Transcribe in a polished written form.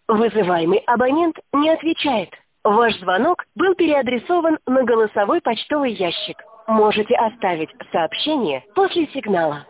Вызываемый абонент не отвечает. Ваш звонок был переадресован на голосовой почтовый ящик. Можете оставить сообщение после сигнала.